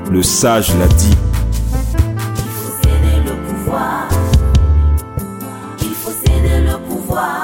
Le sage l'a dit. Il faut céder le pouvoir. Il faut céder le pouvoir.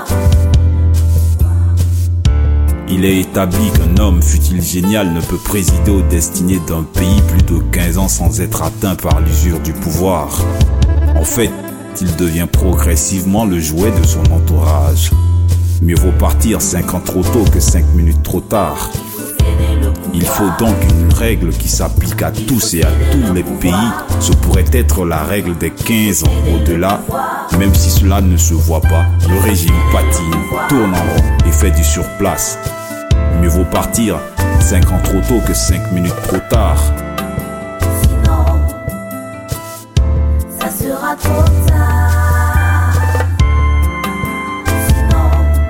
Il est établi qu'un homme, fût-il génial, ne peut présider aux destinées d'un pays plus de 15 ans sans être atteint par l'usure du pouvoir. En fait, il devient progressivement le jouet de son entourage. Mieux vaut partir 5 ans trop tôt que 5 minutes trop tard. Il faut donc une règle qui s'applique à tous et à tous les pays. Ce pourrait être la règle des 15 ans. Au-delà, même si cela ne se voit pas, le régime patine, tourne en rond et fait du surplace. Mieux vaut partir 5 ans trop tôt que 5 minutes trop tard. Sinon, ça sera trop tard. Sinon,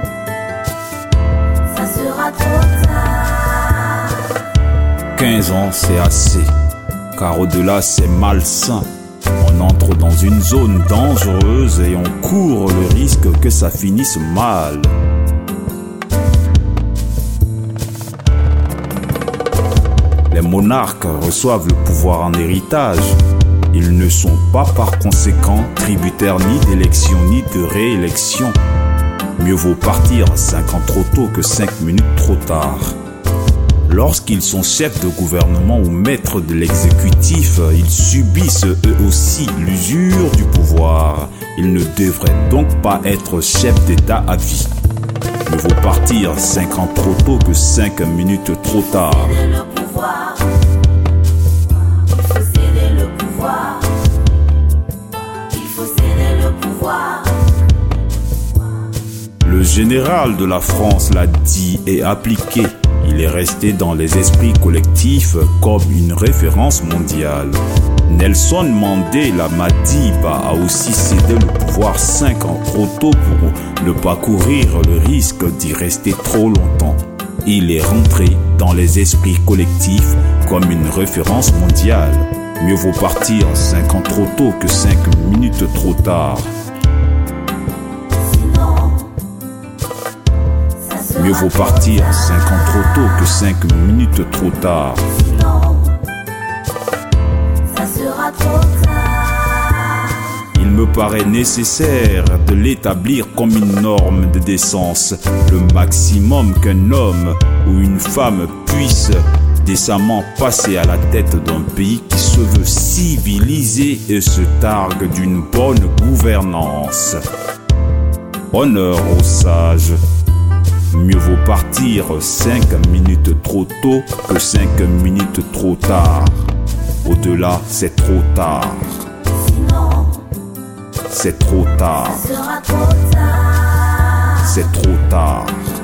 ça sera trop tard. 15 ans, c'est assez, car au-delà, c'est malsain. On entre dans une zone dangereuse et on court le risque que ça finisse mal. Les monarques reçoivent le pouvoir en héritage. Ils ne sont pas par conséquent tributaires ni d'élection ni de réélection. Mieux vaut partir 5 ans trop tôt que 5 minutes trop tard. Lorsqu'ils sont chefs de gouvernement ou maîtres de l'exécutif, ils subissent eux aussi l'usure du pouvoir. Ils ne devraient donc pas être chefs d'État à vie. Mieux vaut partir 5 ans trop tôt que 5 minutes trop tard. Il faut céder le pouvoir. Il faut céder le pouvoir. Le général de la France l'a dit et appliqué. Il est resté dans les esprits collectifs comme une référence mondiale. Nelson Mandela Madiba a aussi cédé le pouvoir 5 ans trop tôt pour ne pas courir le risque d'y rester trop longtemps. Il est rentré dans les esprits collectifs comme une référence mondiale. Mieux vaut partir 5 ans trop tôt que 5 minutes trop tard. Mieux vaut partir 5 ans trop tôt que 5 minutes trop tard. Sinon, ça sera trop tard. Il me paraît nécessaire de l'établir comme une norme de décence. Le maximum qu'un homme ou une femme puisse décemment passer à la tête d'un pays qui se veut civilisé et se targue d'une bonne gouvernance. Honneur aux sages. Mieux vaut partir 5 minutes trop tôt que 5 minutes trop tard. Au-delà, c'est trop tard. Sinon, c'est trop tard. ça sera trop tard. C'est trop tard.